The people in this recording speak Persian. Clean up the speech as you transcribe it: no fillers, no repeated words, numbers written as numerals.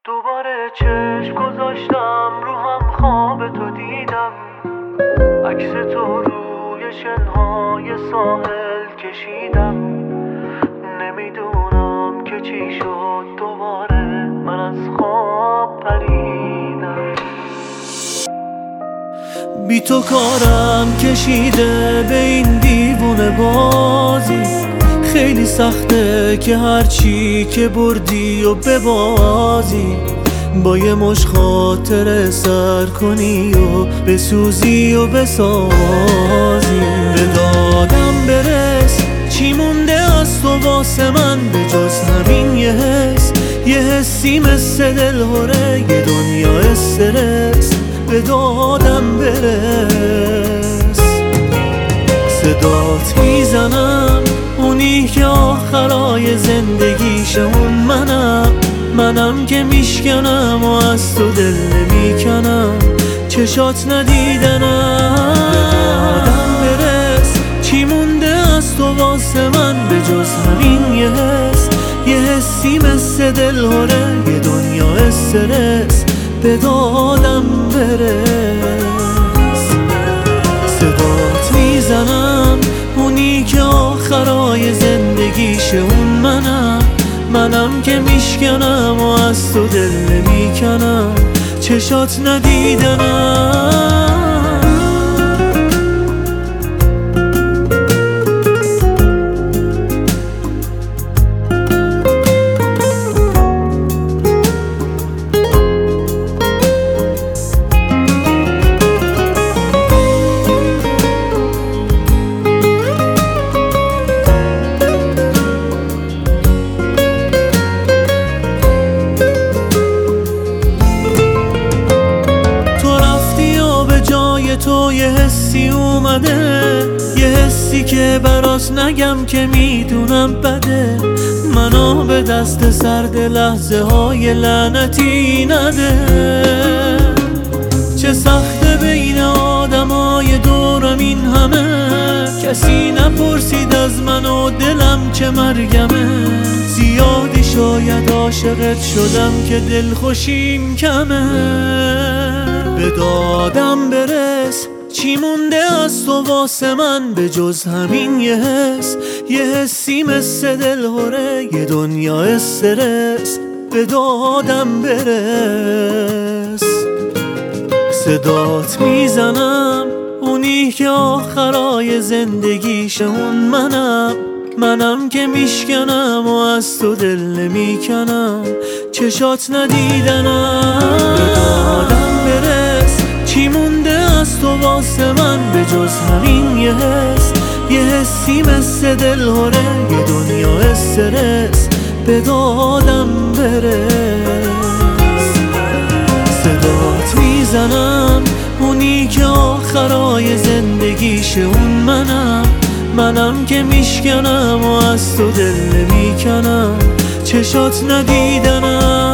دوباره چشم گذاشتم رو هم خواب تو دیدم، عکس تو روی شنهای ساحل کشیدم. نمیدونم که چی شد دوباره من از خواب پریدم. بی تو کارم کشیده به این دیوونه بازی، خیلی سخته که هرچی که بردی و ببازی، با یه مش خاطره سر کنی و بسوزی و بسازی. به دادم برس چی مونده از تو واسه من به جز همین یه حس، یه حسی مثل دلهوره یه دنیا استرس. به دادم برس صدات میزنم، اونی که آخرای زندگیشه اون منم که میشکنم و از تو دل نمیکنم، چشات ندیدنم. به دادم برس چی مونده از تو واسه من به جز همین یه حس، یه حسی مثل دلهوره یه دنیا استرس. به دادم برس صدات میزنم، اونی که آخرای زندگیشه اون منم که میشکنم و از تو دل نمیکنم، چشات ندیدنم. تو یه حسی اومده، یه حسی که برات نگم که میدونم بده، منو به دست سرد لحظه های لعنتی نده. چه سخته بین آدمای دورم این همه، کسی نپرسید از من و دلم چه مرگمه. زیادی شاید عاشقت شدم که دل خوشیم کمه. به دادم برس چی مونده از تو واسه من به جز همین یه حس، یه حسی مثل دلهوره یه دنیا استرس. به دادم برس صدات میزنم، اونی که آخرای زندگیشه اون منم که میشکنم و از تو دل نمیکنم، چشات ندیدنم. به دادم برس چی مونده از تو واسه من به جز همین یه حس، یه حسی مثل دلهوره یه دنیا استرس. به دادم برس صدات میزنم، اونی که آخرای زندگیشه اون منم که میشکنم و از تو دل نمیکنم، چشات ندیدنم.